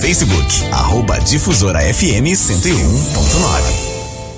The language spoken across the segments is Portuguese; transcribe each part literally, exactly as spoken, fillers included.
Facebook, arroba Difusora F M cento e um ponto nove.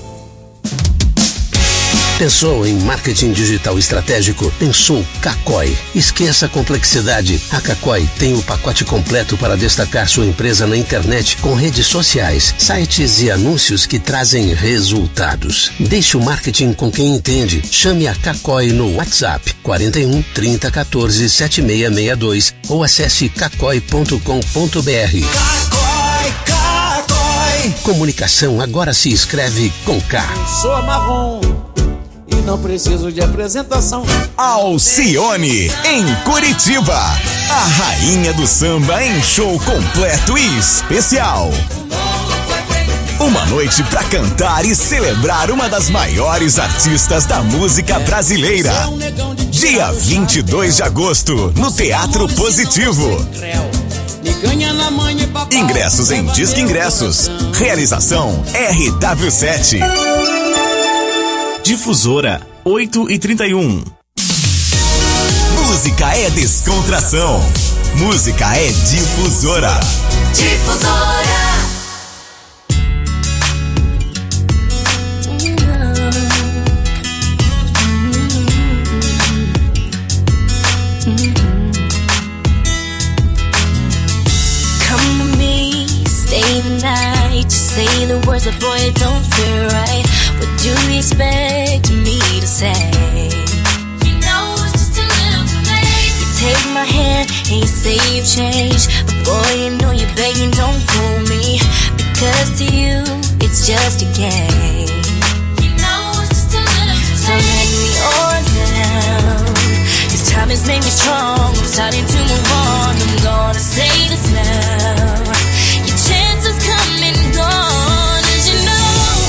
Pensou em marketing digital estratégico? Pensou Cacói. Esqueça a complexidade. A Cacói tem o pacote completo para destacar sua empresa na internet com redes sociais, sites e anúncios que trazem resultados. Deixe o marketing com quem entende. Chame a Cacói no WhatsApp quarenta e um, trinta, quatorze, setenta e seis sessenta e dois ou acesse cacói ponto com ponto br. Cacói, Cacói. Comunicação agora se escreve com K. Sou marrom. Não preciso de apresentação. Alcione, em Curitiba. A rainha do samba em show completo e especial. Uma noite pra cantar e celebrar uma das maiores artistas da música brasileira. Dia vinte e dois de agosto, no Teatro Positivo. Ingressos em Disque Ingressos. Realização R W sete. Difusora oito e trinta e um. Música é descontração. Música é Difusora. Difusora. Come to me, stay the night. Just say the words, but boy, it don't feel right. What do you expect me to say? You know it's just a little too late. You take my hand and you say you've changed, but boy, you know you're begging, don't fool me. Because to you, it's just a game. You know it's just a little too late. So let me on down. This time has made me strong. I'm starting to move on. I'm gonna say this now. Your chances come and gone, as you know.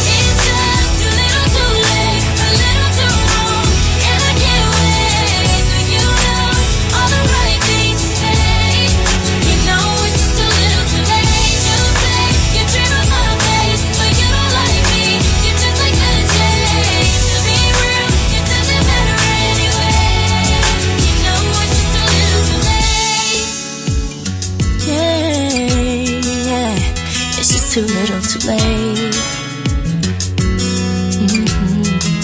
Too little, too late. Mm-hmm.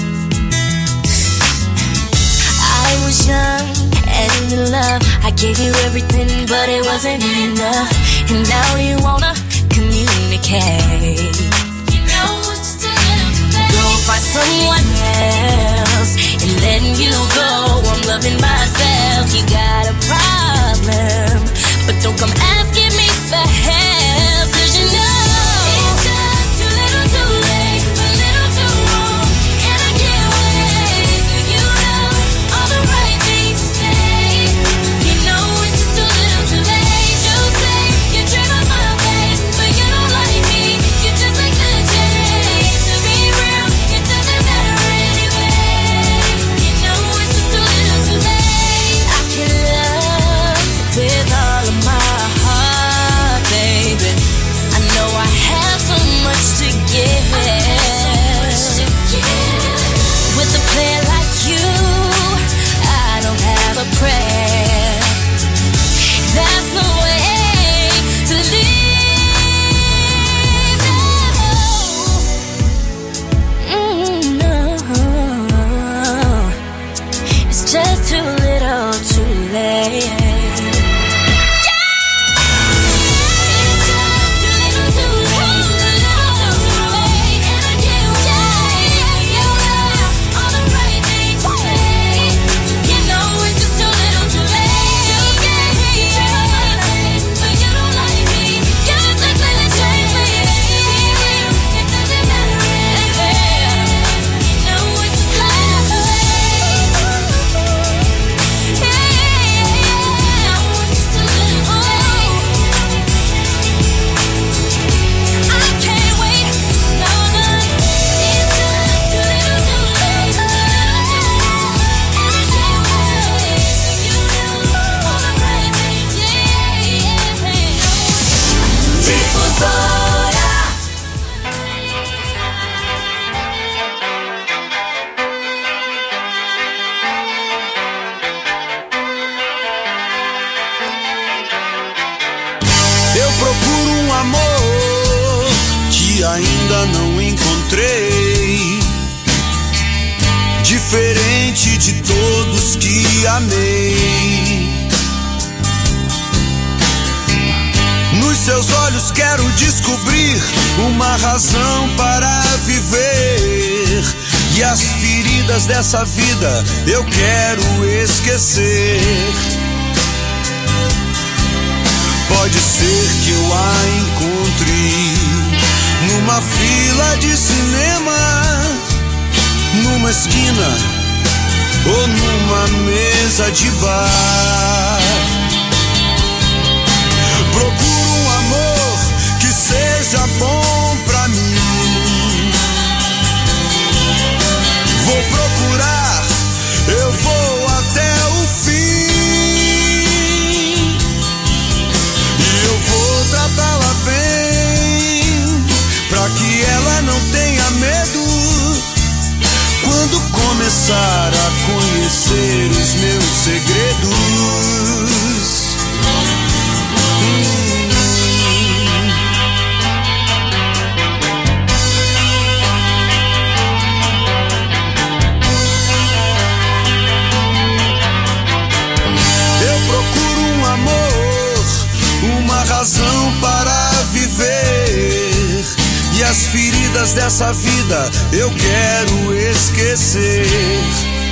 I was young and in love. I gave you everything, but it wasn't enough. And now you wanna communicate. You know it's just a little too late. Go find someone else and letting you go. I'm loving myself. You got a problem, but don't come asking me for help, 'cause you know prayer. That's the way to live. No, mm, no. It's just too little, too late. Eu procuro um ainda não encontrei, diferente de todos que amei. Nos seus olhos quero descobrir uma razão para viver, e as feridas dessa vida eu quero esquecer. Pode ser que eu a encontre numa fila de cinema, numa esquina ou numa mesa de bar. Procuro um amor que seja bom pra mim. Vou procurar, eu vou até o fim, e eu vou tratá-la bem, pra que ela não tenha medo quando começar a conhecer os meus segredos. Eu procuro um amor, uma razão para viver, e as feridas dessa vida eu quero esquecer.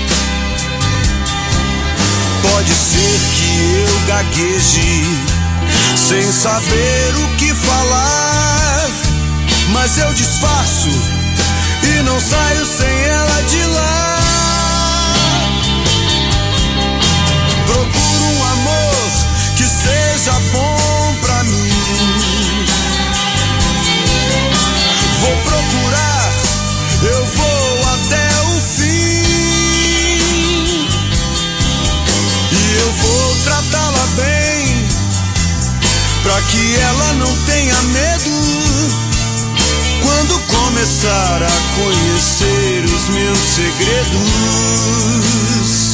Pode ser que eu gagueje sem saber o que falar, mas eu disfarço e não saio sem ela de lá. Procuro um amor que seja bom pra mim. Vou procurar, eu vou até o fim, e eu vou tratá-la bem, pra que ela não tenha medo quando começar a conhecer os meus segredos.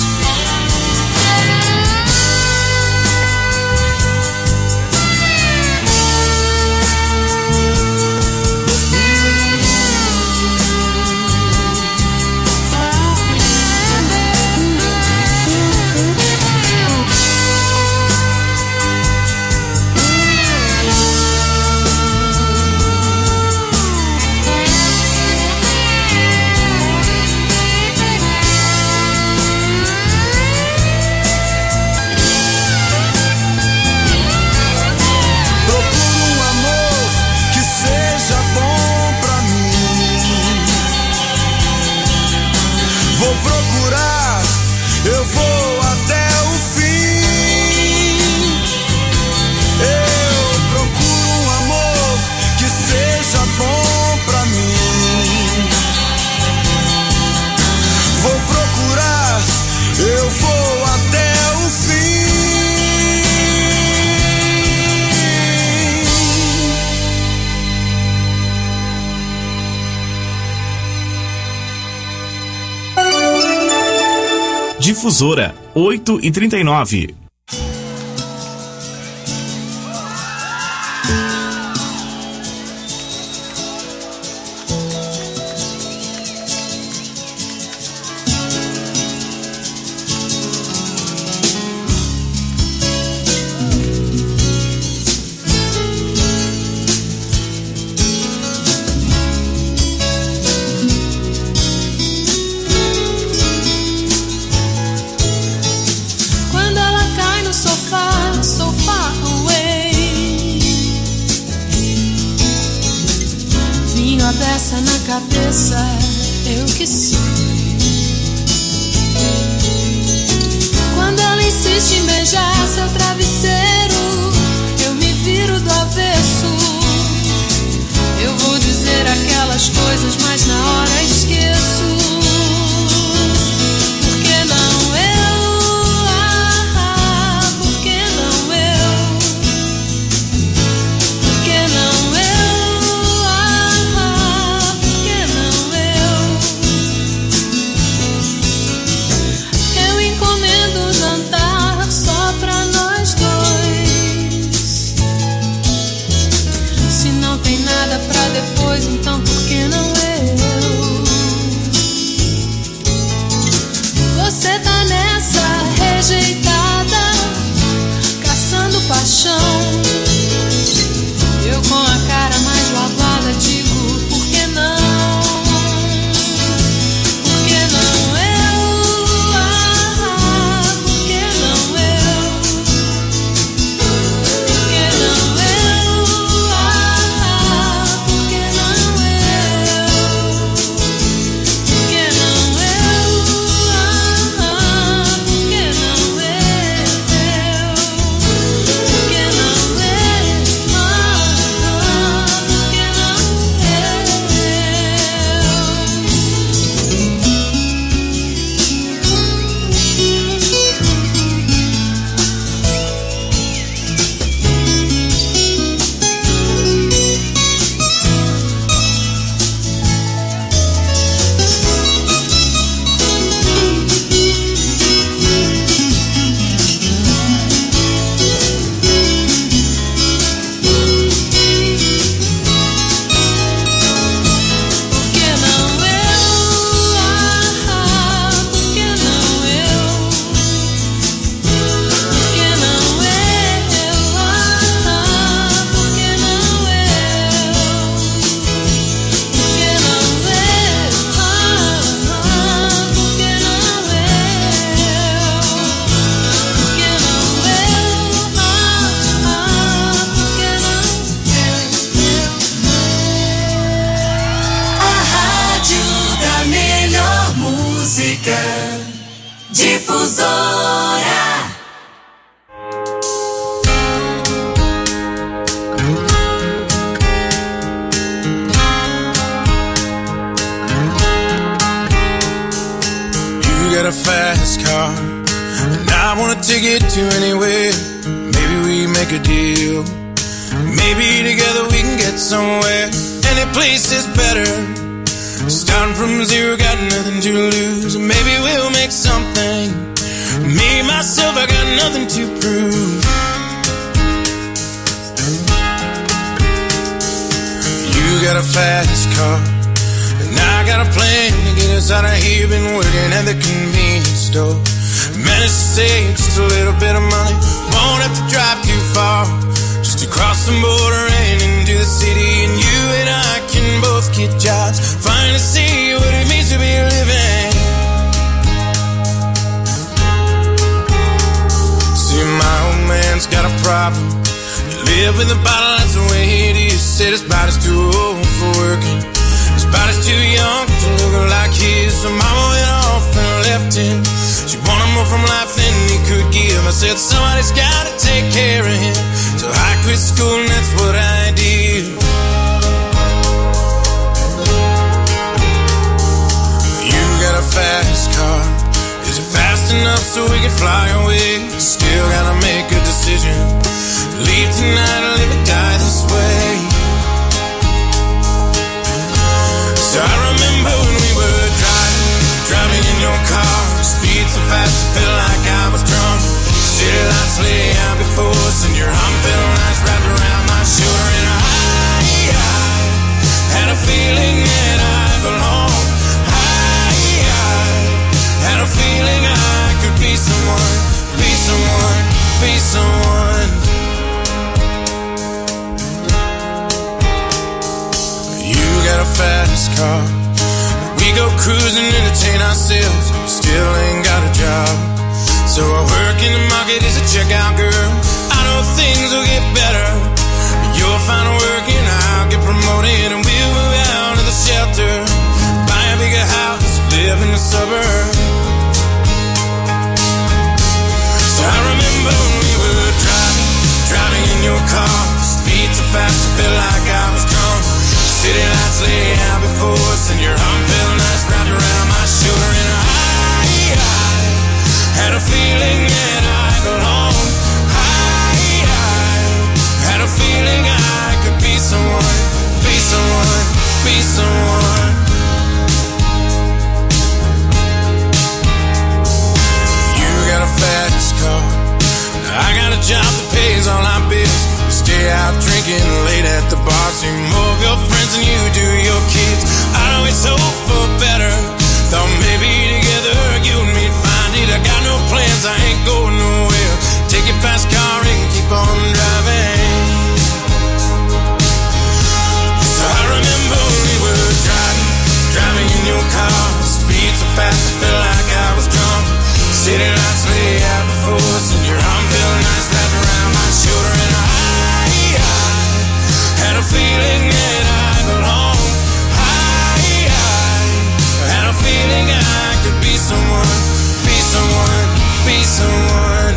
Difusora oito e trinta e nove. Eu que sei. Quando ela insiste em beijar seu travesseiro, eu me viro do avesso. Eu vou dizer aquelas coisas, mas na hora esqueço. Por que não eu? Ah, por que não eu? Por que não eu? Pois então por que não eu? Você tá nessa rejeitada, caçando paixão. Eu com a cara mais lavada digo, por que não? Por que não eu? Ah, por que não eu? Por que não eu? Ah, por que não eu? Por que não eu? Ah, por que não eu? Por que não Difusora. You got a fast car, and I wanna take it to anywhere. Maybe we make a deal. Maybe together we can get somewhere. Any place is better. Starting from zero, got nothing to lose. Maybe we'll make something. Me, myself, I got nothing to prove. You got a fast car, and I got a plan to get us out of here. Been working at the convenience store. Managed to save just a little bit of money. Won't have to drive too far, just to cross the border and into the city. And you and I can both get jobs, finally see what it means to be living. See, my old man's got a problem. You live with a bottle, that's the way it is. Said his body's too old for working, his body's too young to look like his. So mama went off and left him. She wanted more from life than he could give. I said somebody's gotta take care of him, so I quit school and that's what I did. You got a fast car, is it fast enough so we can fly away? Still gotta make a decision, leave tonight or live or die this way. So I remember when we were driving, driving in your car. Speed so fast it felt like I was drunk. City lights lay out before us, and your arm felt nice wrapped around my shoulder. And I, I had a feeling that I belonged. I, I had a feeling I could be someone, be someone, be someone. You got a fast car, we go cruising, entertain ourselves. Still ain't got a job, so I work in the market as a checkout girl. I know things will get better. You'll find work and I'll get promoted, and we'll move out of the shelter, buy a bigger house, live in the suburbs. So I remember when we were driving, driving in your car. Speed so fast it felt like I was drunk. City lights lay out before us, and your arm felt nice wrapped around my shoulder. And I, I had a feeling that I belonged. I, I had a feeling I could be someone, be someone, be someone. You got a fast car, I got a job that pays all our bills. We stay out drinking late at the bar, see more of your friends than you do someone, be someone.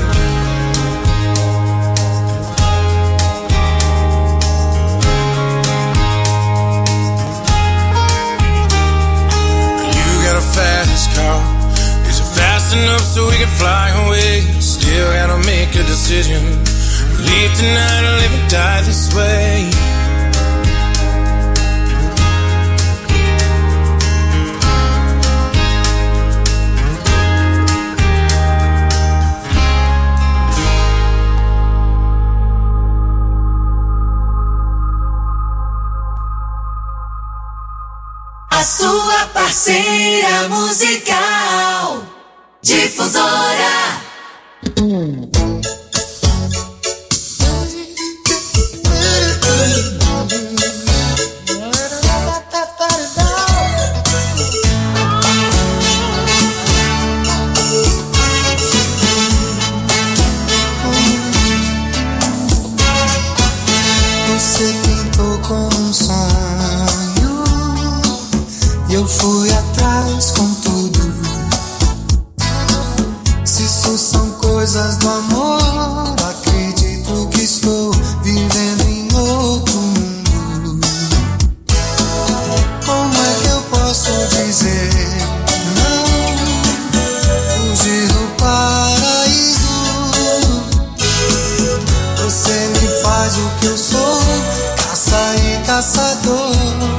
You got a fast car, is it fast enough so we can fly away? Still gotta make a decision, leave tonight or live and die this way. A sua parceira musical, Difusora. Você pintou com um sonho, eu fui atrás com tudo. Se isso são coisas do amor, acredito que estou vivendo em outro mundo. Como é que eu posso dizer não? Fugir do paraíso. Você me faz o que eu sou, caça e caçador.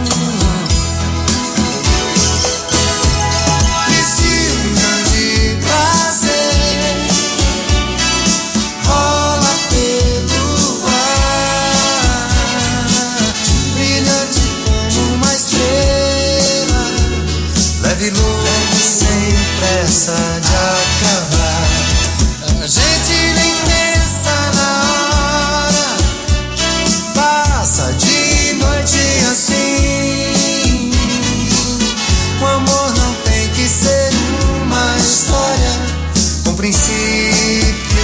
Sem pressa de acabar, a gente nem pensa na hora, passa de noite assim. O amor não tem que ser uma história com princípio,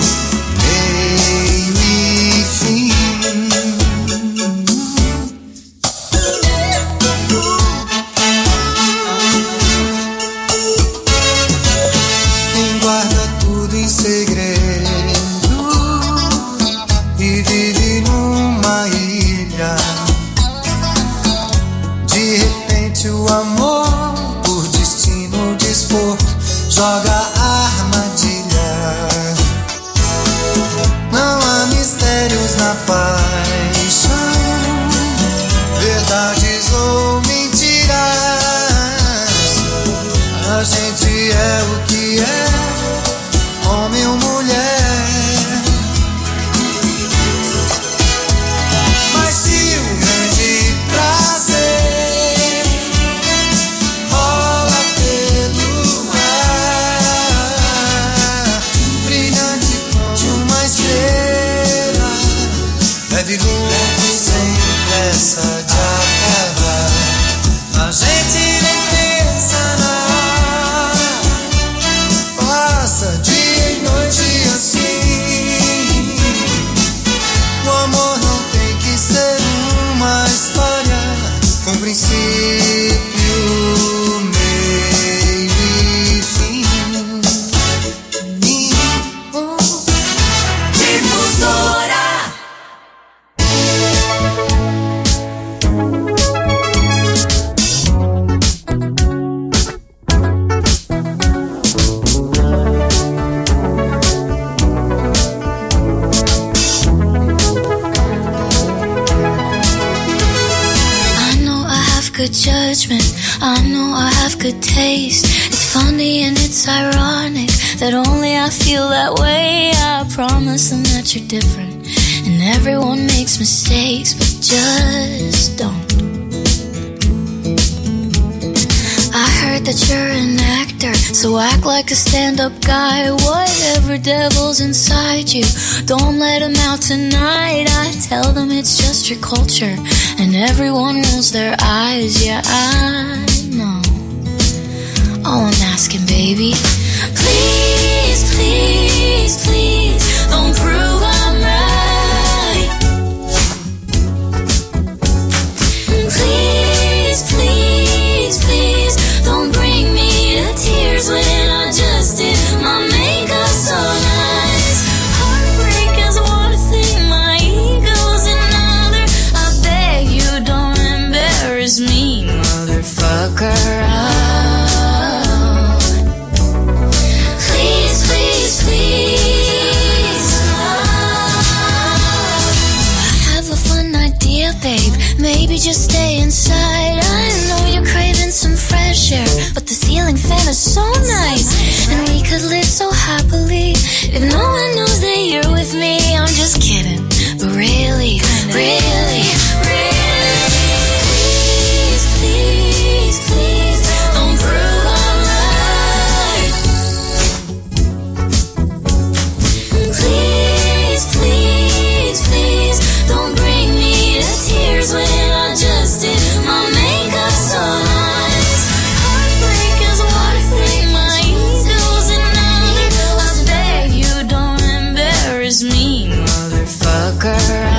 meio e fim. Joga a armadilha. Não há mistérios na paixão, verdades ou mentiras. A gente é o que é, homem ou mulher. Mas se um grande prazer rola pelo leve leve sem pressa de acabar, a gente nem pensa na hora, passa dia e noite assim. O amor não tem que ser uma história com princípio, meio e fim. Difusora. Good judgment, I know I have good taste. It's funny and it's ironic that only I feel that way. I promise them that you're different, and everyone makes mistakes, but just don't. I heard that you're an actor, so act like a stand-up guy. Whatever devil's inside you, don't let him out tonight. I tell them it's just your culture, and everyone rolls their eyes. Yeah, I know. All I'm asking, baby, please, please, please, don't prove I'm right. Please, please, please, don't bring me to tears when I just did Baby, just stay inside. I know you're craving some fresh air, but the ceiling fan is so nice, and we could live so happily if no one knows that you're with me. I'm just kidding, but really, really, really, please, please, please don't prove I'm right. Please, please, please don't bring me to tears when I just did my makeup so nice. Heartbreak is what I think my ego's enough. I beg you don't embarrass me, motherfucker.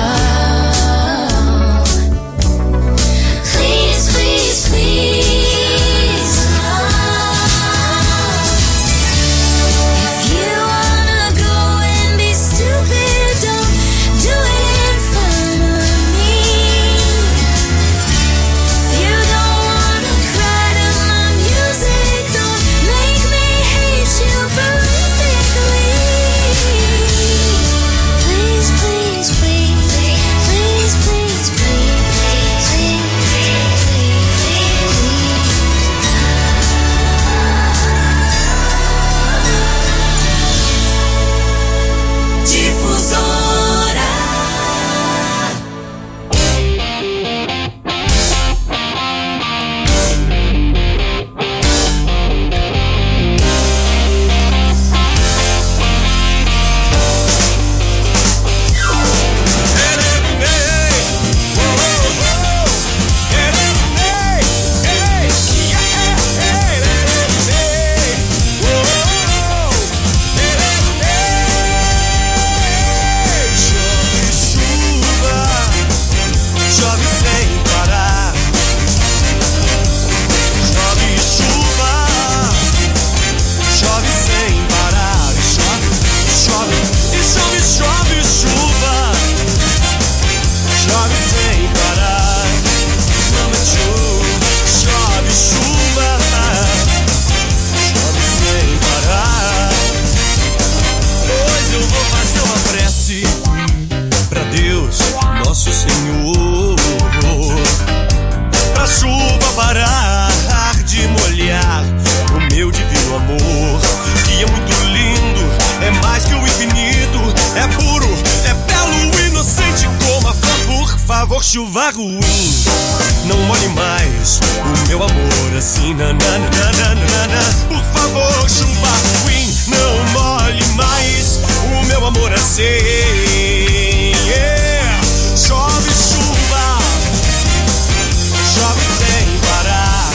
Oh. Please, please, please. Oh. If you wanna go and be stupid, don't do it in front of me. If you don't wanna cry to my music, don't make me hate you politically. Please, please, please, please, please, please, please, please, Difusora. Chove sem parar, chove chuva, chove sem parar, chove, chove, e chove, chove chuva, chove sem parar, chove chuva, chove chuva, chove sem parar. Hoje eu vou fazer uma prece pra Deus, nosso Senhor, pra chuva parar de molhar o meu divino amor, que é muito lindo, é mais que o infinito, é puro, é belo, inocente como a flor. Por favor, chuva ruim, não molhe mais o meu amor assim, nananana. Por favor, chuva ruim, não molhe mais o meu amor assim. Yeah. Chove chuva, chove sem parar,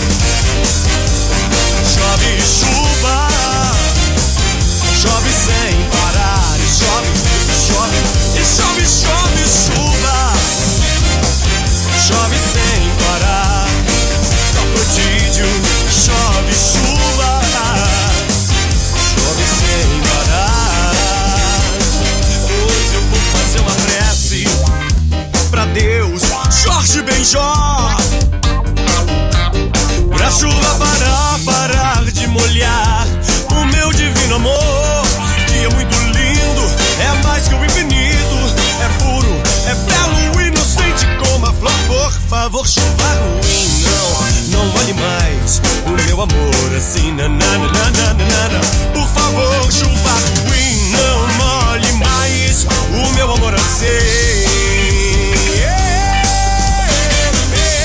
chove chuva, chove sem parar, e chove, chove, e chove, chove chuva, chove sem parar, prodígio, chove chuva, chove sem parar. Hoje eu vou fazer uma prece pra Deus, Jorge Benjó, pra chuva parar, parar de molhar o meu divino amor, que é muito lindo, é mais que o infinito, é puro, é belo, inocente como a flor. Por favor, chuva ruim, não, não molhe mais o meu amor assim, nananana. Por favor, chuva ruim, não molhe mais o meu amor assim. Yeah.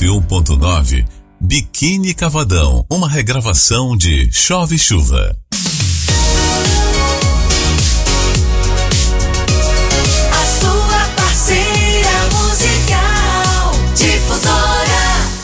e um ponto nove, Biquíni Cavadão, uma regravação de Chove Chuva. A sua parceira musical, Difusora.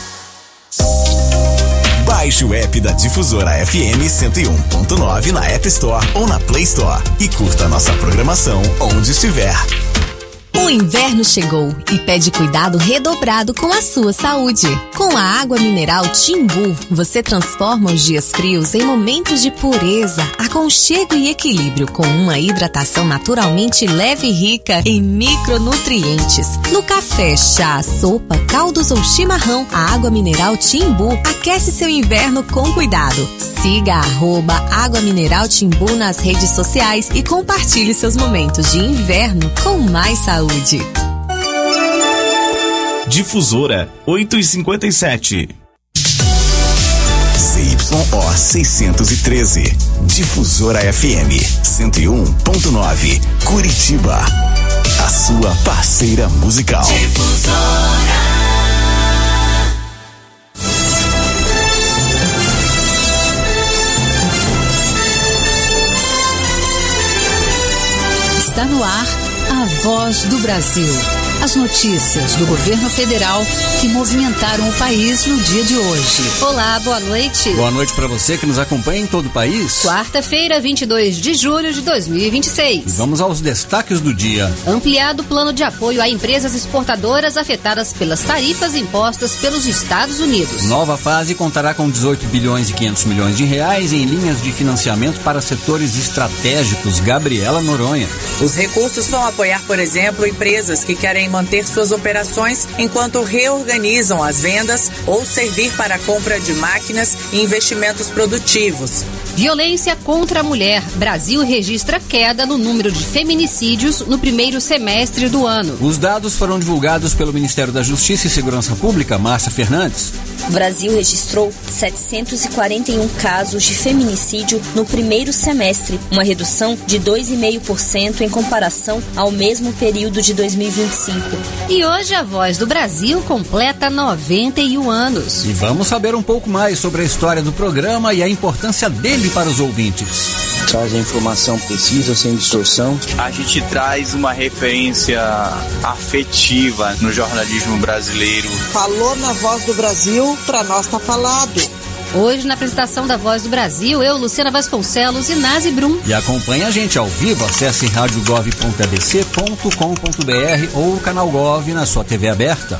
Baixe o app da Difusora F M cento e um ponto nove na App Store ou na Play Store e curta nossa programação onde estiver. O inverno chegou e pede cuidado redobrado com a sua saúde. Com a água mineral Timbu, você transforma os dias frios em momentos de pureza, aconchego e equilíbrio, com uma hidratação naturalmente leve e rica em micronutrientes. No café, chá, sopa, caldos ou chimarrão, a água mineral Timbu aquece seu inverno com cuidado. Siga a arroba Água Mineral Timbu nas redes sociais e compartilhe seus momentos de inverno com mais saúde. Difusora oito e cinquenta e sete. C Y O seiscentos e treze. Difusora F M cento e um ponto nove. Curitiba. A sua parceira musical. Difusora. Está no ar a Voz do Brasil. As notícias do governo federal que movimentaram o país no dia de hoje. Olá, boa noite. Boa noite para você que nos acompanha em todo o país. Quarta-feira, vinte e dois de julho de dois mil e vinte e seis. Vamos aos destaques do dia. Ampliado o plano de apoio a empresas exportadoras afetadas pelas tarifas impostas pelos Estados Unidos. Nova fase contará com dezoito bilhões e quinhentos milhões de reais em linhas de financiamento para setores estratégicos. Gabriela Noronha. Os recursos vão apoiar, por exemplo, empresas que querem manter suas operações enquanto reorganizam as vendas ou servir para a compra de máquinas e investimentos produtivos. Violência contra a mulher. Brasil registra queda no número de feminicídios no primeiro semestre do ano. Os dados foram divulgados pelo Ministério da Justiça e Segurança Pública, Márcia Fernandes. O Brasil registrou setecentos e quarenta e um casos de feminicídio no primeiro semestre, uma redução de dois vírgula cinco por cento em comparação ao mesmo período de dois mil e vinte e cinco. E hoje a Voz do Brasil completa noventa e um anos. E vamos saber um pouco mais sobre a história do programa e a importância dele para os ouvintes. Traz a informação precisa, sem distorção. A gente traz uma referência afetiva no jornalismo brasileiro. Falou na Voz do Brasil, pra nós tá falado. Hoje, na apresentação da Voz do Brasil, eu, Luciana Vasconcelos e Nazi Brum. E acompanhe a gente ao vivo, acesse rádio gov ponto a b c ponto com ponto b r ou o canal Gov na sua T V aberta.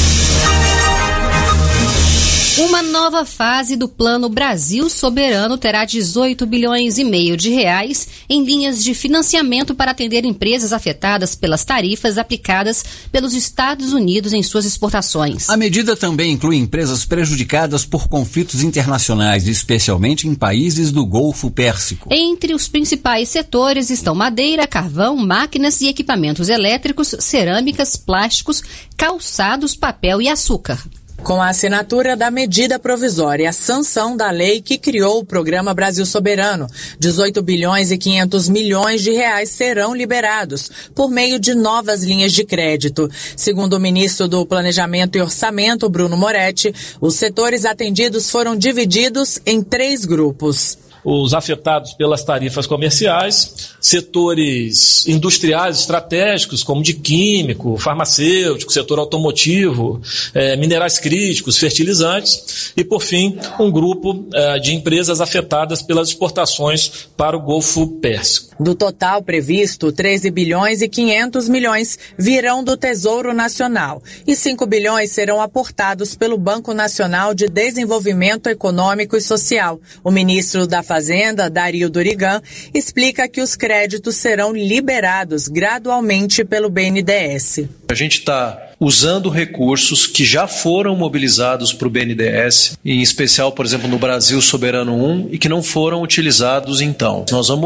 Uma nova fase do Plano Brasil Soberano terá dezoito bilhões e meio de reais em linhas de financiamento para atender empresas afetadas pelas tarifas aplicadas pelos Estados Unidos em suas exportações. A medida também inclui empresas prejudicadas por conflitos internacionais, especialmente em países do Golfo Pérsico. Entre os principais setores estão madeira, carvão, máquinas e equipamentos elétricos, cerâmicas, plásticos, calçados, papel e açúcar. Com a assinatura da medida provisória e a sanção da lei que criou o Programa Brasil Soberano, dezoito bilhões e quinhentos milhões de reais serão liberados por meio de novas linhas de crédito. Segundo o ministro do Planejamento e Orçamento, Bruno Moretti, os setores atendidos foram divididos em três grupos. Os afetados pelas tarifas comerciais, setores industriais estratégicos, como de químico, farmacêutico, setor automotivo, eh, minerais críticos, fertilizantes, e, por fim, um grupo eh, de empresas afetadas pelas exportações para o Golfo Pérsico. Do total previsto, treze bilhões e quinhentos milhões virão do Tesouro Nacional e cinco bilhões serão aportados pelo Banco Nacional de Desenvolvimento Econômico e Social. O ministro da Fazenda, Dario Dorigan, explica que os créditos serão liberados gradualmente pelo B N D E S. A gente está usando recursos que já foram mobilizados para o B N D E S, em especial, por exemplo, no Brasil Soberano um, e que não foram utilizados então. Nós vamos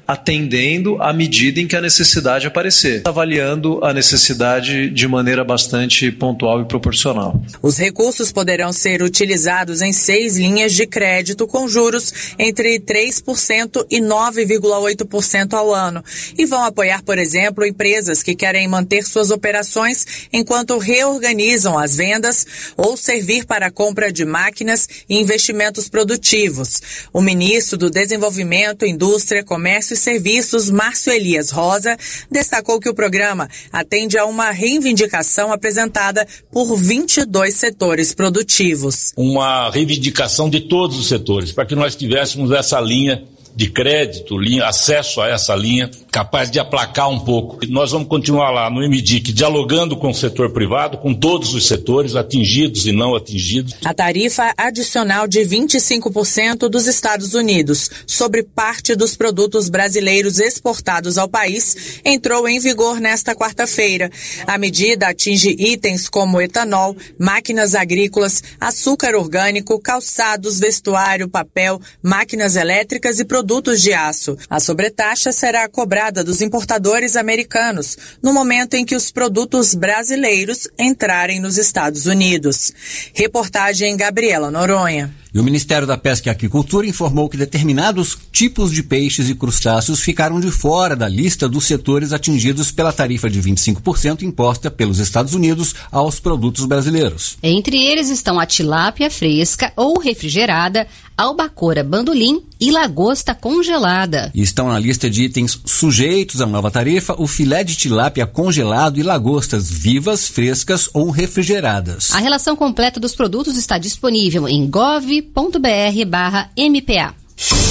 atendendo à medida em que a necessidade aparecer, avaliando a necessidade de maneira bastante pontual e proporcional. Os recursos poderão ser utilizados em seis linhas de crédito com juros entre três por cento e nove vírgula oito por cento ao ano e vão apoiar, por exemplo, empresas que querem manter suas operações enquanto reorganizam as vendas ou servir para a compra de máquinas e investimentos produtivos. O ministro do Desenvolvimento, Indústria, Comércio e Serviços, Márcio Elias Rosa, destacou que o programa atende a uma reivindicação apresentada por vinte e dois setores produtivos. Uma reivindicação de todos os setores, para que nós tivéssemos essa linha de crédito, linha, acesso a essa linha, capaz de aplacar um pouco. Nós vamos continuar lá no M D I C, dialogando com o setor privado, com todos os setores, atingidos e não atingidos. A tarifa adicional de vinte e cinco por cento dos Estados Unidos sobre parte dos produtos brasileiros exportados ao país entrou em vigor nesta quarta-feira. A medida atinge itens como etanol, máquinas agrícolas, açúcar orgânico, calçados, vestuário, papel, máquinas elétricas e produtos produtos de aço. A sobretaxa será cobrada dos importadores americanos no momento em que os produtos brasileiros entrarem nos Estados Unidos. Reportagem Gabriela Noronha. E o Ministério da Pesca e Aquicultura informou que determinados tipos de peixes e crustáceos ficaram de fora da lista dos setores atingidos pela tarifa de vinte e cinco por cento imposta pelos Estados Unidos aos produtos brasileiros. Entre eles estão a tilápia fresca ou refrigerada, albacora bandolim e lagosta congelada. E estão na lista de itens sujeitos à nova tarifa o filé de tilápia congelado e lagostas vivas, frescas ou refrigeradas. A relação completa dos produtos está disponível em gov ponto br barra M P A.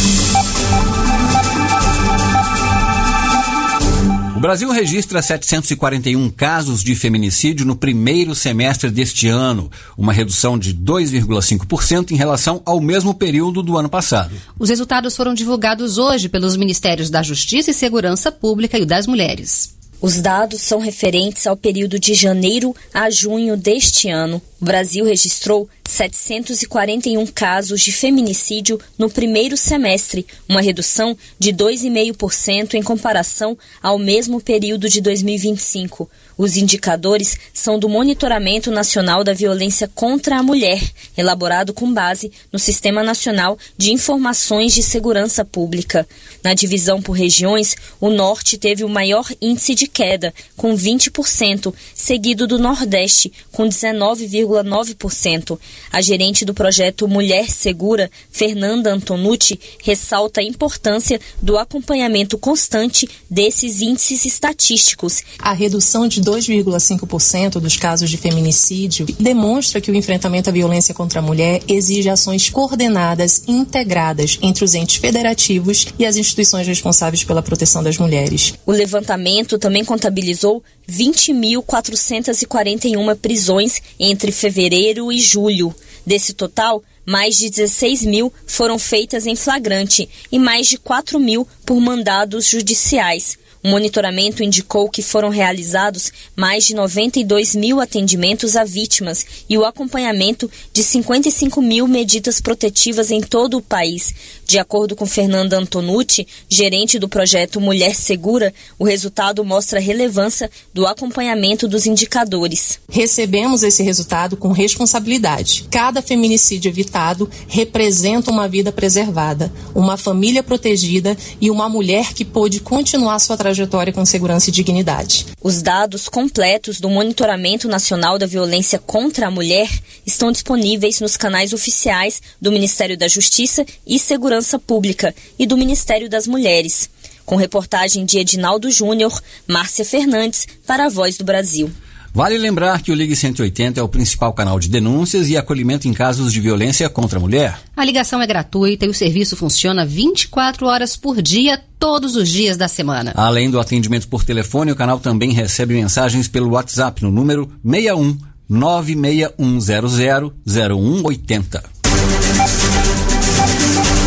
O Brasil registra setecentos e quarenta e um casos de feminicídio no primeiro semestre deste ano, uma redução de dois vírgula cinco por cento em relação ao mesmo período do ano passado. Os resultados foram divulgados hoje pelos Ministérios da Justiça e Segurança Pública e o das Mulheres. Os dados são referentes ao período de janeiro a junho deste ano. O Brasil registrou setecentos e quarenta e um casos de feminicídio no primeiro semestre, uma redução de dois vírgula cinco por cento em comparação ao mesmo período de dois mil e vinte e cinco. Os indicadores são do Monitoramento Nacional da Violência contra a Mulher, elaborado com base no Sistema Nacional de Informações de Segurança Pública. Na divisão por regiões, o Norte teve o maior índice de queda, com vinte por cento, seguido do Nordeste, com dezenove vírgula nove por cento. A gerente do projeto Mulher Segura, Fernanda Antonucci, ressalta a importância do acompanhamento constante desses índices estatísticos. A redução de dois vírgula cinco por cento dos casos de feminicídio demonstra que o enfrentamento à violência contra a mulher exige ações coordenadas e integradas entre os entes federativos e as instituições responsáveis pela proteção das mulheres. O levantamento também contabilizou vinte mil quatrocentas e quarenta e uma prisões entre fevereiro e julho. Desse total, mais de dezesseis mil foram feitas em flagrante e mais de quatro mil por mandados judiciais. O monitoramento indicou que foram realizados mais de noventa e dois mil atendimentos a vítimas e o acompanhamento de cinquenta e cinco mil medidas protetivas em todo o país. De acordo com Fernanda Antonucci, gerente do projeto Mulher Segura, o resultado mostra a relevância do acompanhamento dos indicadores. Recebemos esse resultado com responsabilidade. Cada feminicídio evitado representa uma vida preservada, uma família protegida e uma mulher que pôde continuar sua trajetória com segurança e dignidade. Os dados completos do Monitoramento Nacional da Violência contra a Mulher estão disponíveis nos canais oficiais do Ministério da Justiça e Segurança Pública e do Ministério das Mulheres. Com reportagem de Edinaldo Júnior, Márcia Fernandes, para a Voz do Brasil. Vale lembrar que o Ligue cento e oitenta é o principal canal de denúncias e acolhimento em casos de violência contra a mulher. A ligação é gratuita e o serviço funciona vinte e quatro horas por dia, todos os dias da semana. Além do atendimento por telefone, o canal também recebe mensagens pelo WhatsApp no número seis um nove seis um zero zero zero um oito zero. O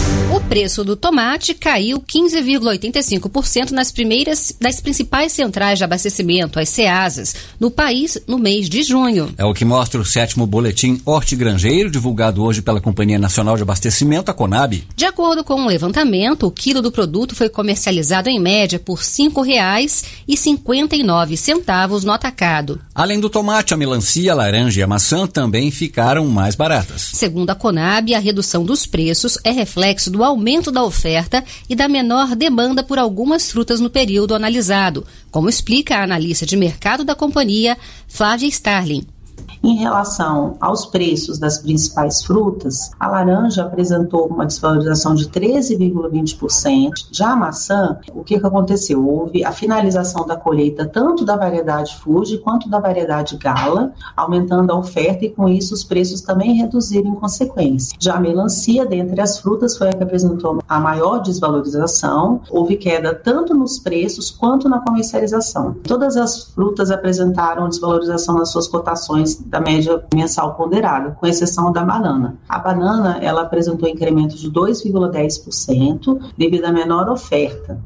preço do tomate caiu quinze vírgula oitenta e cinco por cento nas primeiras das principais centrais de abastecimento, as Ceasas, no país no mês de junho. É o que mostra o sétimo boletim hortigranjeiro, divulgado hoje pela Companhia Nacional de Abastecimento, a Conab. De acordo com o levantamento, o quilo do produto foi comercializado em média por cinco reais e cinquenta e nove centavos no atacado. Além do tomate, a melancia, a laranja e a maçã também ficaram mais baratas. Segundo a Conab, a redução dos preços é reflexo do aumento da oferta e da menor demanda por algumas frutas no período analisado, como explica a analista de mercado da companhia, Flávia Starling. Em relação aos preços das principais frutas, a laranja apresentou uma desvalorização de treze vírgula vinte por cento. Já a maçã, o que, que aconteceu? Houve a finalização da colheita tanto da variedade Fuji quanto da variedade Gala, aumentando a oferta e com isso os preços também reduziram em consequência. Já a melancia, dentre as frutas, foi a que apresentou a maior desvalorização. Houve queda tanto nos preços quanto na comercialização. Todas as frutas apresentaram desvalorização nas suas cotações da média mensal ponderada, com exceção da banana. A banana, ela apresentou incremento de dois vírgula dez por cento devido à menor oferta.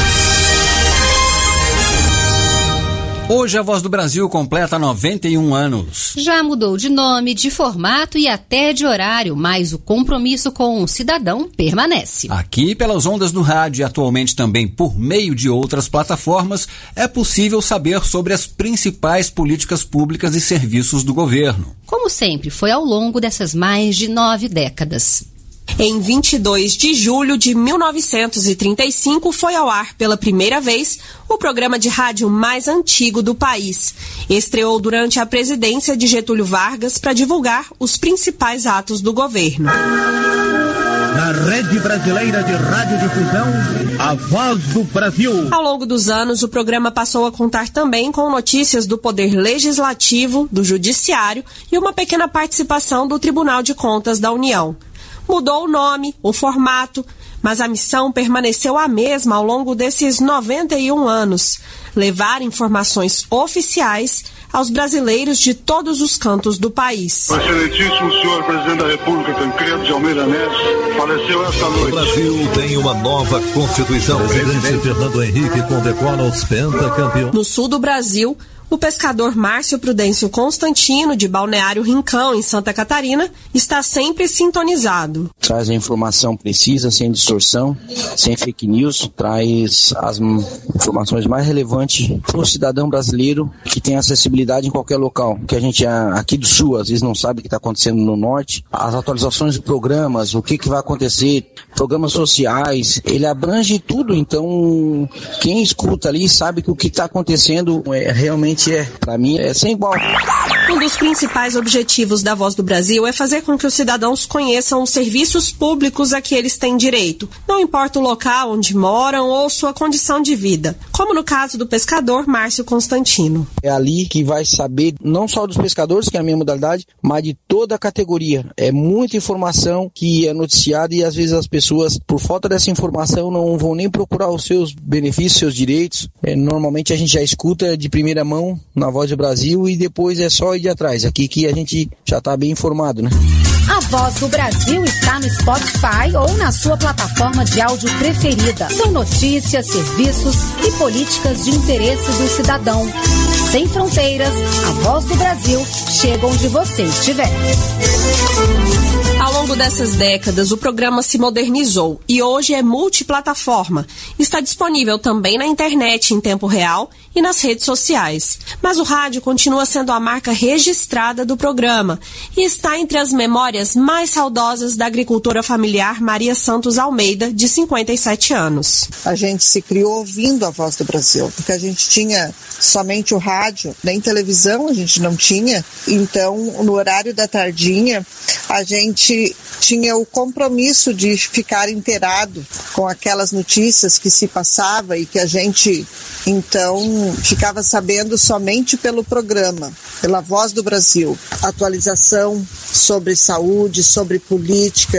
Hoje a Voz do Brasil completa noventa e um anos. Já mudou de nome, de formato e até de horário, mas o compromisso com o cidadão permanece. Aqui pelas ondas do rádio e atualmente também por meio de outras plataformas, é possível saber sobre as principais políticas públicas e serviços do governo. Como sempre, foi ao longo dessas mais de nove décadas. Em vinte e dois de julho de mil novecentos e trinta e cinco, foi ao ar pela primeira vez o programa de rádio mais antigo do país. Estreou durante a presidência de Getúlio Vargas para divulgar os principais atos do governo. Na Rede Brasileira de Radiodifusão, a Voz do Brasil. Ao longo dos anos, o programa passou a contar também com notícias do Poder Legislativo, do Judiciário e uma pequena participação do Tribunal de Contas da União. Mudou o nome, o formato, mas a missão permaneceu a mesma ao longo desses noventa e um anos: levar informações oficiais aos brasileiros de todos os cantos do país. O excelentíssimo senhor presidente da República, Tancredo de Almeida Neves, faleceu esta noite. O Brasil tem uma nova Constituição. O presidente Fernando Henrique condecora os pentacampeões. No sul do Brasil, o pescador Márcio Prudêncio Constantino, de Balneário Rincão, em Santa Catarina, está sempre sintonizado. Traz a informação precisa, sem distorção, sem fake news, traz as informações mais relevantes para o cidadão brasileiro que tem acessibilidade em qualquer local. Que a gente aqui do sul, às vezes não sabe o que está acontecendo no norte, as atualizações de programas, o que, que vai acontecer, programas sociais, ele abrange tudo, então quem escuta ali sabe que o que está acontecendo é realmente é, para mim, é sem igual. Um dos principais objetivos da Voz do Brasil é fazer com que os cidadãos conheçam os serviços públicos a que eles têm direito, não importa o local onde moram ou sua condição de vida, como no caso do pescador Márcio Constantino. É ali que vai saber, não só dos pescadores, que é a minha modalidade, mas de toda a categoria. É muita informação que é noticiada e às vezes as pessoas, por falta dessa informação, não vão nem procurar os seus benefícios, seus direitos. É, normalmente a gente já escuta de primeira mão na Voz do Brasil e depois é só ir de atrás. Aqui que a gente já está bem informado, né? A Voz do Brasil está no Spotify ou na sua plataforma de áudio preferida. São notícias, serviços e políticas de interesse do cidadão. Sem fronteiras, a Voz do Brasil chega onde você estiver. Ao longo dessas décadas, o programa se modernizou e hoje é multiplataforma. Está disponível também na internet em tempo real e nas redes sociais. Mas o rádio continua sendo a marca registrada do programa e está entre as memórias mais saudosas da agricultora familiar Maria Santos Almeida, de cinquenta e sete anos. A gente se criou ouvindo a Voz do Brasil, porque a gente tinha somente o rádio, nem televisão a gente não tinha, então no horário da tardinha a gente tinha o compromisso de ficar inteirado com aquelas notícias que se passava e que a gente então ficava sabendo somente pelo programa, pela Voz do Brasil. Atualização sobre saúde, sobre política,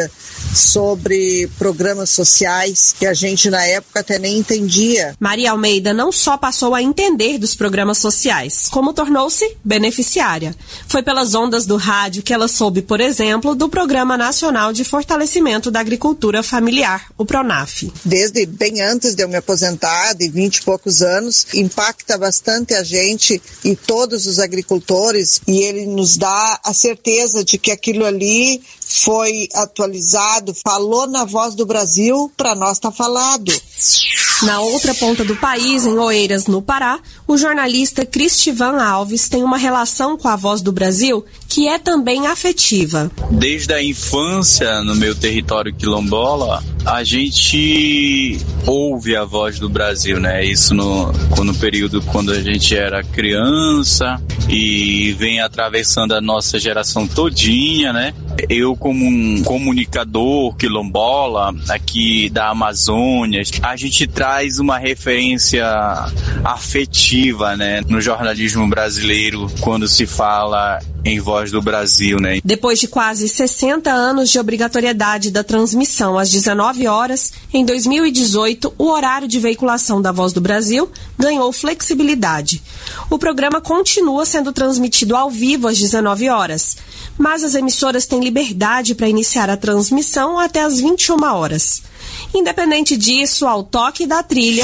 sobre programas sociais que a gente na época até nem entendia. Maria Almeida não só passou a entender dos programas sociais, como tornou-se beneficiária. Foi pelas ondas do rádio que ela soube, por exemplo, do Programa Nacional de Fortalecimento da Agricultura Familiar, o PRONAF. Desde bem antes de eu me aposentar, de vinte e poucos anos, impacta bastante a gente e todos os agricultores, e ele nos dá a certeza de que aquilo ali foi atualizado, falou na Voz do Brasil, para nós está falado. Na outra ponta do país, em Oeiras, no Pará, o jornalista Cristivan Alves tem uma relação com a Voz do Brasil que é também afetiva. Desde a infância, no meu território quilombola, a gente ouve a Voz do Brasil, né? Isso no, no período quando a gente era criança e vem atravessando a nossa geração todinha, né? Eu, como um comunicador quilombola aqui da Amazônia, a gente traz uma referência afetiva, né, no jornalismo brasileiro quando se fala em Voz do Brasil, né? Depois de quase sessenta anos de obrigatoriedade da transmissão às dezenove horas, em dois mil e dezoito, o horário de veiculação da Voz do Brasil ganhou flexibilidade. O programa continua sendo transmitido ao vivo às dezenove horas, mas as emissoras têm liberdade para iniciar a transmissão até às vinte e uma horas. Independente disso, ao toque da trilha,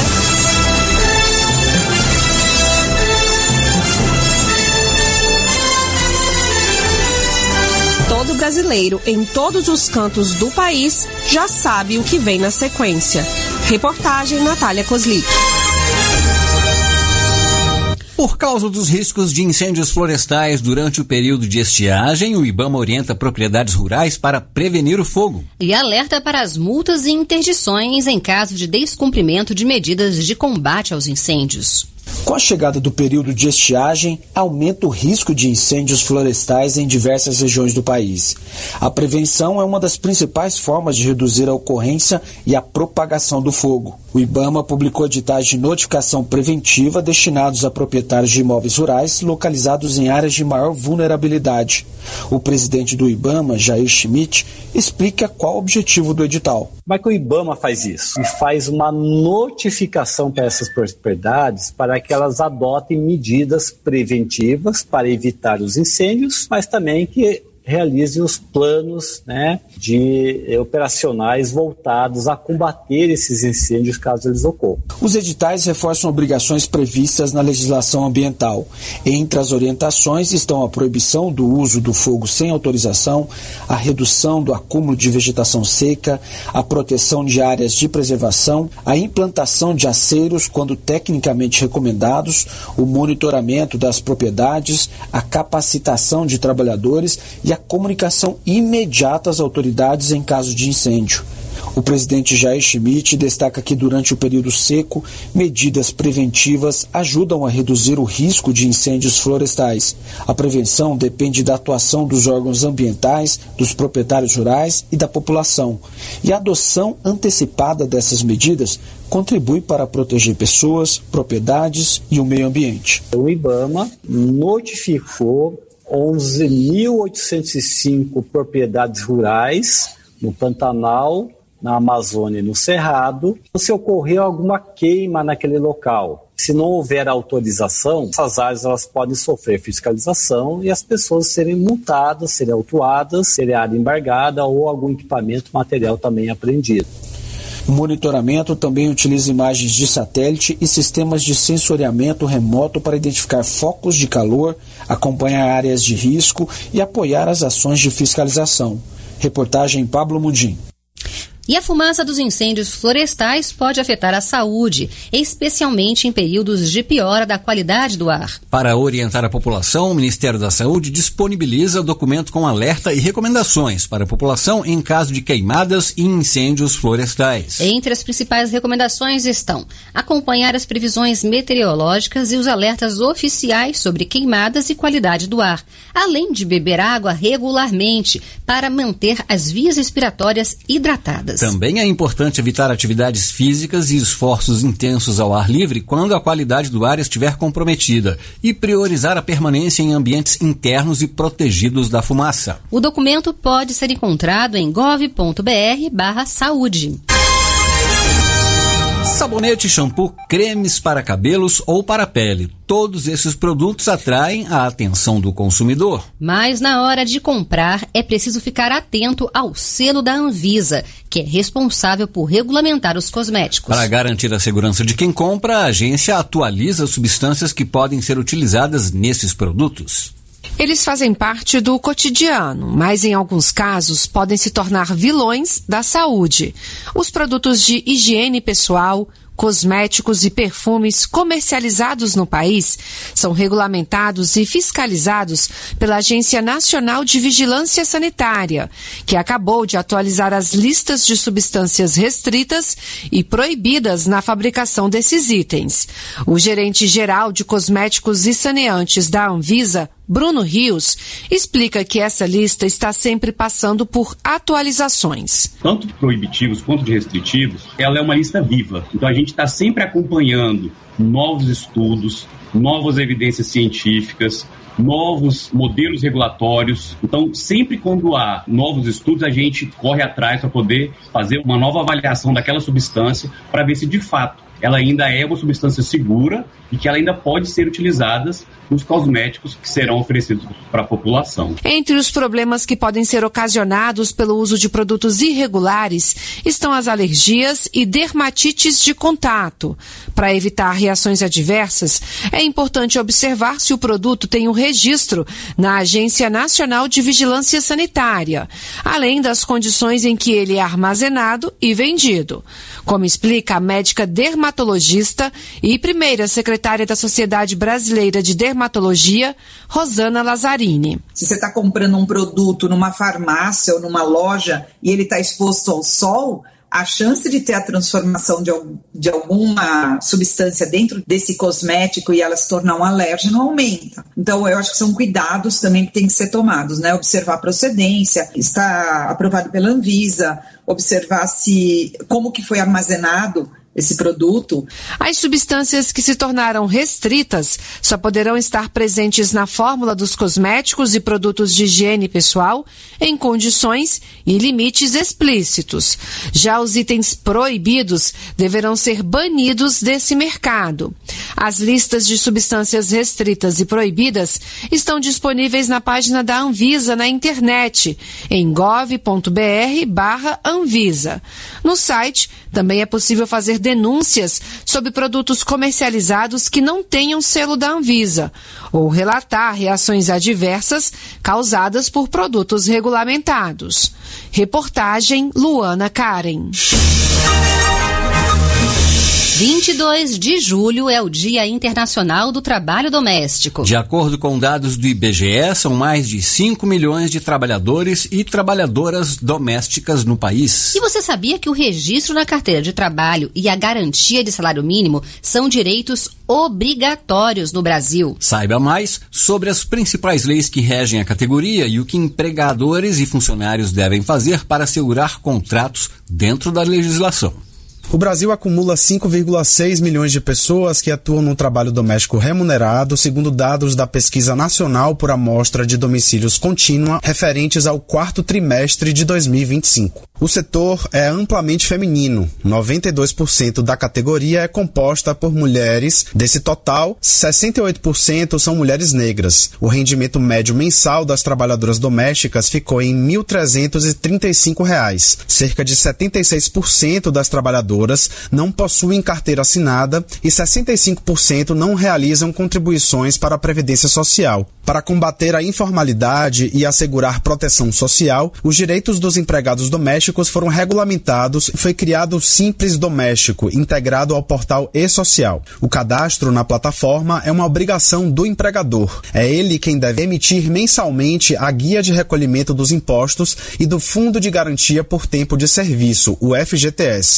todo brasileiro em todos os cantos do país já sabe o que vem na sequência. Reportagem Natália Koslik. Por causa dos riscos de incêndios florestais durante o período de estiagem, o IBAMA orienta propriedades rurais para prevenir o fogo. E alerta para as multas e interdições em caso de descumprimento de medidas de combate aos incêndios. Com a chegada do período de estiagem, aumenta o risco de incêndios florestais em diversas regiões do país. A prevenção é uma das principais formas de reduzir a ocorrência e a propagação do fogo. O IBAMA publicou editais de notificação preventiva destinados a proprietários de imóveis rurais localizados em áreas de maior vulnerabilidade. O presidente do IBAMA, Jair Schmidt, explica qual o objetivo do edital. Como é que o IBAMA faz isso? E faz uma notificação para essas propriedades para que elas adotem medidas preventivas para evitar os incêndios, mas também que realizem os planos, né, de eh, operacionais voltados a combater esses incêndios caso eles ocorram. Os editais reforçam obrigações previstas na legislação ambiental. Entre as orientações estão a proibição do uso do fogo sem autorização, a redução do acúmulo de vegetação seca, a proteção de áreas de preservação, a implantação de aceiros quando tecnicamente recomendados, o monitoramento das propriedades, a capacitação de trabalhadores e a comunicação imediata às autoridades em caso de incêndio. O presidente Jair Schmidt destaca que durante o período seco, medidas preventivas ajudam a reduzir o risco de incêndios florestais. A prevenção depende da atuação dos órgãos ambientais, dos proprietários rurais e da população. E a adoção antecipada dessas medidas contribui para proteger pessoas, propriedades e o meio ambiente. O IBAMA notificou onze mil oitocentos e cinco propriedades rurais no Pantanal, na Amazônia e no Cerrado, se ocorreu alguma queima naquele local. Se não houver autorização, essas áreas elas podem sofrer fiscalização e as pessoas serem multadas, serem autuadas, serem área embargada ou algum equipamento material também apreendido. O monitoramento também utiliza imagens de satélite e sistemas de sensoriamento remoto para identificar focos de calor, acompanhar áreas de risco e apoiar as ações de fiscalização. Reportagem Pablo Mundim. E a fumaça dos incêndios florestais pode afetar a saúde, especialmente em períodos de piora da qualidade do ar. Para orientar a população, o Ministério da Saúde disponibiliza documento com alerta e recomendações para a população em caso de queimadas e incêndios florestais. Entre as principais recomendações estão acompanhar as previsões meteorológicas e os alertas oficiais sobre queimadas e qualidade do ar, além de beber água regularmente para manter as vias respiratórias hidratadas. dias. Também é importante evitar atividades físicas e esforços intensos ao ar livre quando a qualidade do ar estiver comprometida e priorizar a permanência em ambientes internos e protegidos da fumaça. O documento pode ser encontrado em gov ponto br barra saúde. Sabonete, shampoo, cremes para cabelos ou para a pele. Todos esses produtos atraem a atenção do consumidor. Mas na hora de comprar é preciso ficar atento ao selo da Anvisa, que é responsável por regulamentar os cosméticos. Para garantir a segurança de quem compra, a agência atualiza as substâncias que podem ser utilizadas nesses produtos. Eles fazem parte do cotidiano, mas em alguns casos podem se tornar vilões da saúde. Os produtos de higiene pessoal, cosméticos e perfumes comercializados no país são regulamentados e fiscalizados pela Agência Nacional de Vigilância Sanitária, que acabou de atualizar as listas de substâncias restritas e proibidas na fabricação desses itens. O gerente-geral de cosméticos e saneantes da Anvisa, Bruno Rios, explica que essa lista está sempre passando por atualizações. Tanto de proibitivos quanto de restritivos, ela é uma lista viva. Então a gente está sempre acompanhando novos estudos, novas evidências científicas, novos modelos regulatórios. Então, sempre quando há novos estudos, a gente corre atrás para poder fazer uma nova avaliação daquela substância para ver se de fato ela ainda é uma substância segura e que ela ainda pode ser utilizada nos cosméticos que serão oferecidos para a população. Entre os problemas que podem ser ocasionados pelo uso de produtos irregulares estão as alergias e dermatites de contato. Para evitar reações adversas, é importante observar se o produto tem um registro na Agência Nacional de Vigilância Sanitária, além das condições em que ele é armazenado e vendido. Como explica a médica dermatologista e primeira secretária da Sociedade Brasileira de Dermatologia, Rosana Lazzarini. Se você está comprando um produto numa farmácia ou numa loja e ele está exposto ao sol, a chance de ter a transformação de, de alguma substância dentro desse cosmético e ela se tornar um alérgeno aumenta. Então, eu acho que são cuidados também que têm que ser tomados, né? Observar a procedência, está aprovado pela Anvisa, observar se como que foi armazenado esse produto. As substâncias que se tornaram restritas só poderão estar presentes na fórmula dos cosméticos e produtos de higiene pessoal em condições e limites explícitos. Já os itens proibidos deverão ser banidos desse mercado. As listas de substâncias restritas e proibidas estão disponíveis na página da Anvisa na internet, em gov ponto br barra Anvisa. No site também é possível fazer denúncias sobre produtos comercializados que não tenham selo da Anvisa ou relatar reações adversas causadas por produtos regulamentados. Reportagem Luana Karen. vinte e dois de julho é o Dia Internacional do Trabalho Doméstico. De acordo com dados do I B G E, são mais de cinco milhões de trabalhadores e trabalhadoras domésticas no país. E você sabia que o registro na carteira de trabalho e a garantia de salário mínimo são direitos obrigatórios no Brasil? Saiba mais sobre as principais leis que regem a categoria e o que empregadores e funcionários devem fazer para assegurar contratos dentro da legislação. O Brasil acumula cinco vírgula seis milhões de pessoas que atuam no trabalho doméstico remunerado, segundo dados da Pesquisa Nacional por Amostra de Domicílios Contínua, referentes ao quarto trimestre de dois mil e vinte e cinco. O setor é amplamente feminino. noventa e dois por cento da categoria é composta por mulheres. Desse total, sessenta e oito por cento são mulheres negras. O rendimento médio mensal das trabalhadoras domésticas ficou em mil trezentos e trinta e cinco reais. Cerca de setenta e seis por cento das trabalhadoras não possuem carteira assinada e sessenta e cinco por cento não realizam contribuições para a Previdência Social. Para combater a informalidade e assegurar proteção social, os direitos dos empregados domésticos foram regulamentados e foi criado o Simples Doméstico, integrado ao portal E-Social. O cadastro na plataforma é uma obrigação do empregador. É ele quem deve emitir mensalmente a guia de recolhimento dos impostos e do Fundo de Garantia por Tempo de Serviço, o F G T S. O registro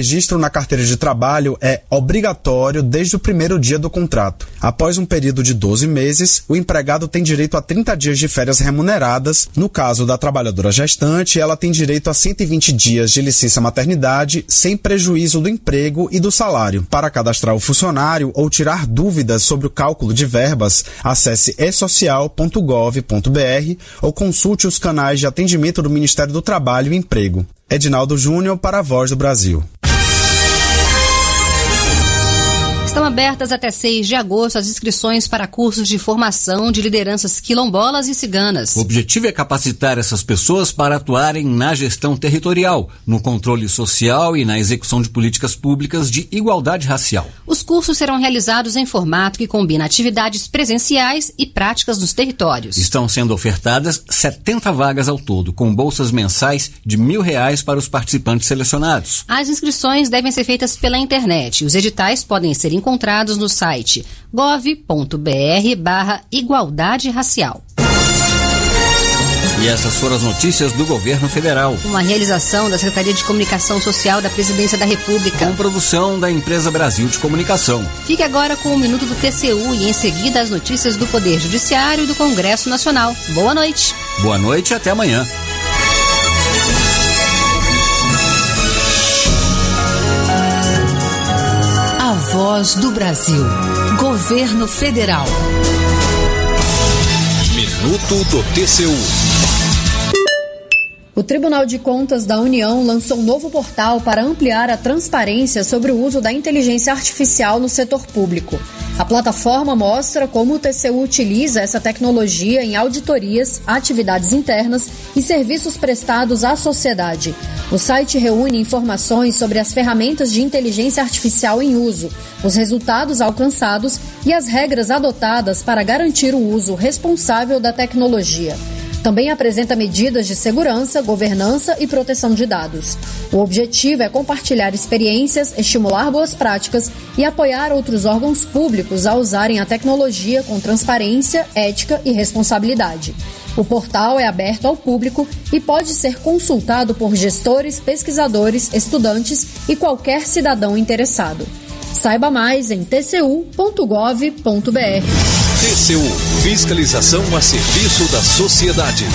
registro na carteira de trabalho é obrigatório desde o primeiro dia do contrato. Após um período de doze meses, o empregado tem direito a trinta dias de férias remuneradas. No caso da trabalhadora gestante, ela tem direito a cento e vinte dias de licença maternidade, sem prejuízo do emprego e do salário. Para cadastrar o funcionário ou tirar dúvidas sobre o cálculo de verbas, acesse e social ponto gov ponto br ou consulte os canais de atendimento do Ministério do Trabalho e Emprego. Edinaldo Júnior para a Voz do Brasil. Estão abertas até seis de agosto as inscrições para cursos de formação de lideranças quilombolas e ciganas. O objetivo é capacitar essas pessoas para atuarem na gestão territorial, no controle social e na execução de políticas públicas de igualdade racial. Os cursos serão realizados em formato que combina atividades presenciais e práticas nos territórios. Estão sendo ofertadas setenta vagas ao todo, com bolsas mensais de mil reais para os participantes selecionados. As inscrições devem ser feitas pela internet. Os editais podem ser encontrados no site gov ponto br barra igualdade racial. E essas foram as notícias do governo federal. Uma realização da Secretaria de Comunicação Social da Presidência da República. Com produção da Empresa Brasil de Comunicação. Fique agora com o Minuto do T C U e em seguida as notícias do Poder Judiciário e do Congresso Nacional. Boa noite. Boa noite e até amanhã. A Voz do Brasil. Governo Federal. Minuto do T C U. O Tribunal de Contas da União lançou um novo portal para ampliar a transparência sobre o uso da inteligência artificial no setor público. A plataforma mostra como o T C U utiliza essa tecnologia em auditorias, atividades internas e serviços prestados à sociedade. O site reúne informações sobre as ferramentas de inteligência artificial em uso, os resultados alcançados e as regras adotadas para garantir o uso responsável da tecnologia. Também apresenta medidas de segurança, governança e proteção de dados. O objetivo é compartilhar experiências, estimular boas práticas e apoiar outros órgãos públicos a usarem a tecnologia com transparência, ética e responsabilidade. O portal é aberto ao público e pode ser consultado por gestores, pesquisadores, estudantes e qualquer cidadão interessado. Saiba mais em t c u ponto gov ponto br. T C U, fiscalização a serviço da sociedade.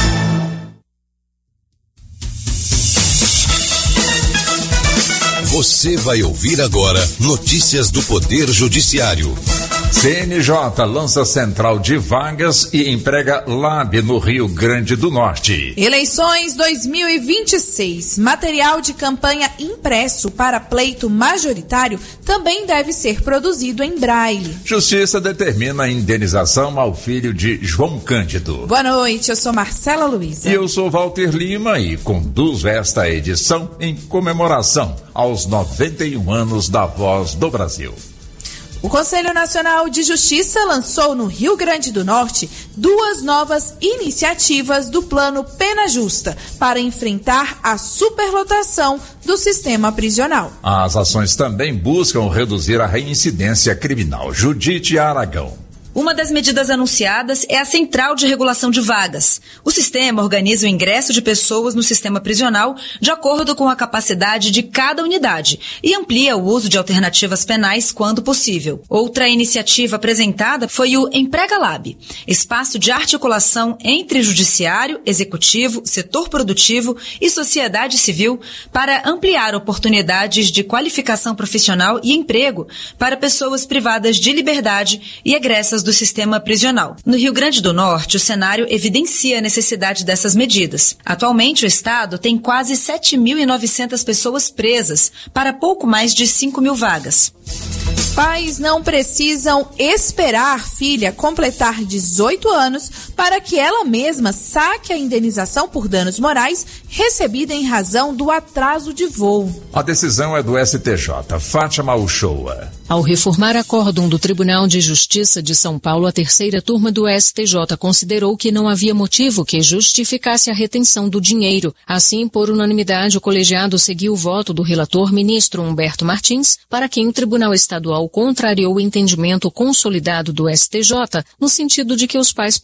Você vai ouvir agora notícias do Poder Judiciário. C N J lança central de vagas e emprega Lab no Rio Grande do Norte. Eleições dois mil e vinte e seis. Material de campanha impresso para pleito majoritário também deve ser produzido em braille. Justiça determina a indenização ao filho de João Cândido. Boa noite, eu sou Marcela Luiza. E eu sou Walter Lima e conduzo esta edição em comemoração aos noventa e um anos da Voz do Brasil. O Conselho Nacional de Justiça lançou no Rio Grande do Norte duas novas iniciativas do Plano Pena Justa para enfrentar a superlotação do sistema prisional. As ações também buscam reduzir a reincidência criminal. Judite Aragão. Uma das medidas anunciadas é a Central de Regulação de Vagas. O sistema organiza o ingresso de pessoas no sistema prisional de acordo com a capacidade de cada unidade e amplia o uso de alternativas penais quando possível. Outra iniciativa apresentada foi o Emprega Lab, espaço de articulação entre judiciário, executivo, setor produtivo e sociedade civil para ampliar oportunidades de qualificação profissional e emprego para pessoas privadas de liberdade e egressas do sistema prisional. No Rio Grande do Norte, o cenário evidencia a necessidade dessas medidas. Atualmente, o Estado tem quase sete mil e novecentas pessoas presas para pouco mais de cinco mil vagas. Pais não precisam esperar filha completar dezoito anos para que ela mesma saque a indenização por danos morais recebida em razão do atraso de voo. A decisão é do S T J. Fátima Uchoa. Ao reformar acórdão do Tribunal de Justiça de São Paulo, a terceira turma do S T J considerou que não havia motivo que justificasse a retenção do dinheiro. Assim, por unanimidade, o colegiado seguiu o voto do relator ministro Humberto Martins, para quem o Tribunal Estadual contrariou o entendimento consolidado do S T J, no sentido de que os pais podem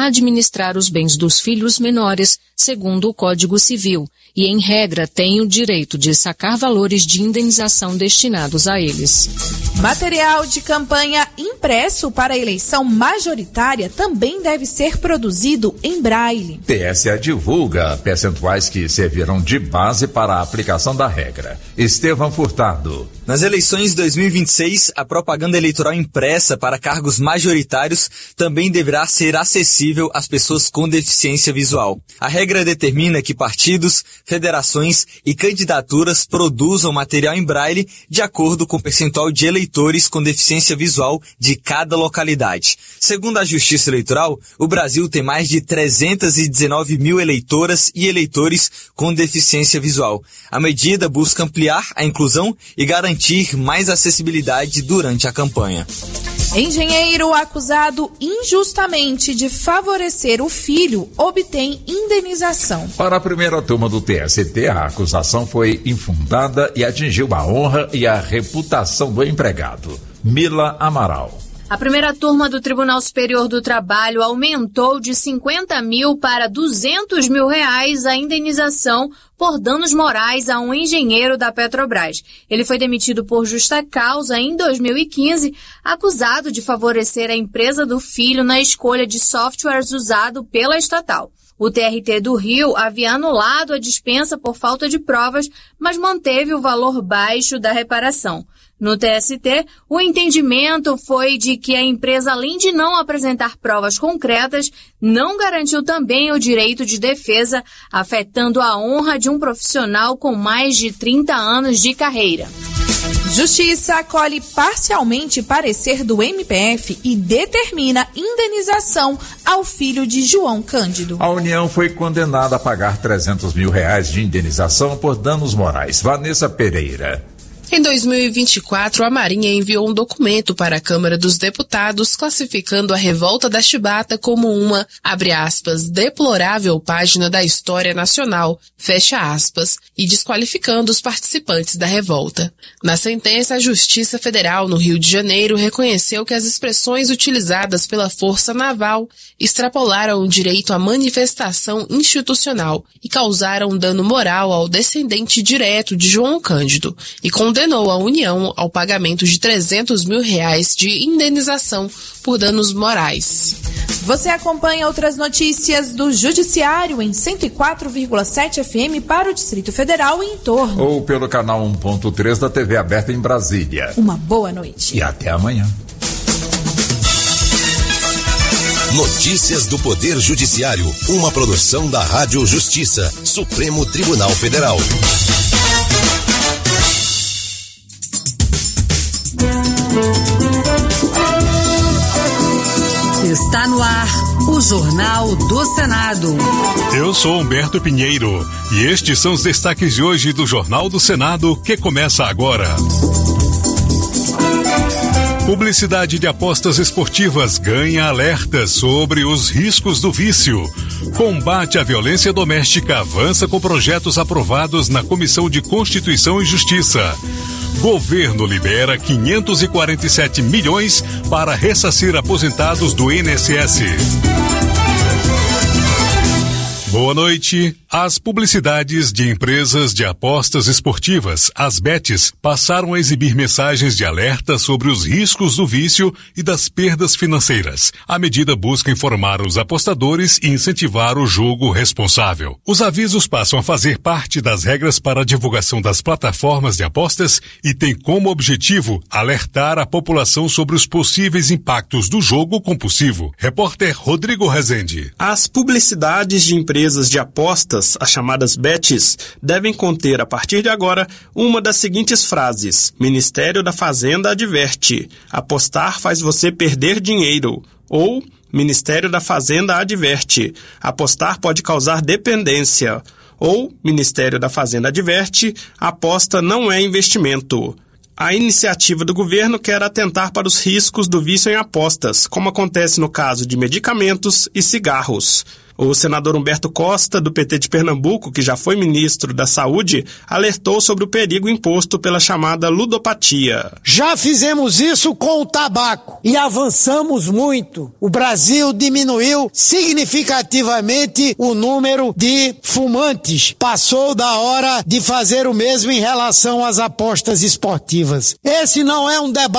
administrar os bens dos filhos menores, segundo o Código Civil, e, em regra, têm o direito de sacar valores de indenização destinados a eles. Material de campanha impresso para a eleição majoritária também deve ser produzido em braille. T S E divulga percentuais que servirão de base para a aplicação da regra. Estevão Furtado. Nas eleições de dois mil e vinte e seis, a propaganda eleitoral impressa para cargos majoritários também deverá ser acessível às pessoas com deficiência visual. A regra determina que partidos, federações e candidaturas produzam material em braille de acordo com o percentual de eleitores com deficiência visual de cada localidade. Segundo a Justiça Eleitoral, o Brasil tem mais de trezentos e dezenove mil eleitoras e eleitores com deficiência visual. A medida busca ampliar a inclusão e garantir mais acessibilidade durante a campanha. Engenheiro acusado injustamente de favorecer o filho obtém indenização. Para a primeira turma do T S T, a acusação foi infundada e atingiu a honra e a reputação do empregado. Mila Amaral. A primeira turma do Tribunal Superior do Trabalho aumentou de cinquenta mil para duzentos mil reais a indenização por danos morais a um engenheiro da Petrobras. Ele foi demitido por justa causa em dois mil e quinze, acusado de favorecer a empresa do filho na escolha de softwares usado pela estatal. O T R T do Rio havia anulado a dispensa por falta de provas, mas manteve o valor baixo da reparação. No T S T, o entendimento foi de que a empresa, além de não apresentar provas concretas, não garantiu também o direito de defesa, afetando a honra de um profissional com mais de trinta anos de carreira. Justiça acolhe parcialmente parecer do M P F e determina indenização ao filho de João Cândido. A União foi condenada a pagar trezentos mil reais de indenização por danos morais. Vanessa Pereira. Em dois mil e vinte e quatro, a Marinha enviou um documento para a Câmara dos Deputados classificando a revolta da Chibata como uma, abre aspas, deplorável página da história nacional, fecha aspas, e desqualificando os participantes da revolta. Na sentença, a Justiça Federal no Rio de Janeiro reconheceu que as expressões utilizadas pela Força Naval extrapolaram o direito à manifestação institucional e causaram dano moral ao descendente direto de João Cândido, e condenou a União ao pagamento de trezentos mil reais de indenização por danos morais. Você acompanha outras notícias do Judiciário em cento e quatro vírgula sete F M para o Distrito Federal e em torno. Ou pelo canal um ponto três da T V aberta em Brasília. Uma boa noite. E até amanhã. Notícias do Poder Judiciário, uma produção da Rádio Justiça, Supremo Tribunal Federal. Está no ar o Jornal do Senado. Eu sou Humberto Pinheiro e estes são os destaques de hoje do Jornal do Senado, que começa agora. Publicidade de apostas esportivas ganha alerta sobre os riscos do vício. Combate à violência doméstica avança com projetos aprovados na Comissão de Constituição e Justiça. Governo libera quinhentos e quarenta e sete milhões para ressarcir aposentados do I N S S. Boa noite. As publicidades de empresas de apostas esportivas, as bets, passaram a exibir mensagens de alerta sobre os riscos do vício e das perdas financeiras. A medida busca informar os apostadores e incentivar o jogo responsável. Os avisos passam a fazer parte das regras para a divulgação das plataformas de apostas e têm como objetivo alertar a população sobre os possíveis impactos do jogo compulsivo. Repórter Rodrigo Rezende. As publicidades de empresas de apostas, as chamadas bets, devem conter, a partir de agora, uma das seguintes frases: Ministério da Fazenda adverte, apostar faz você perder dinheiro. Ou, Ministério da Fazenda adverte, apostar pode causar dependência. Ou, Ministério da Fazenda adverte, aposta não é investimento. A iniciativa do governo quer atentar para os riscos do vício em apostas, como acontece no caso de medicamentos e cigarros. O senador Humberto Costa, do P T de Pernambuco, que já foi ministro da Saúde, alertou sobre o perigo imposto pela chamada ludopatia. Já fizemos isso com o tabaco e avançamos muito. O Brasil diminuiu significativamente o número de fumantes. Passou da hora de fazer o mesmo em relação às apostas esportivas. Esse não é um debate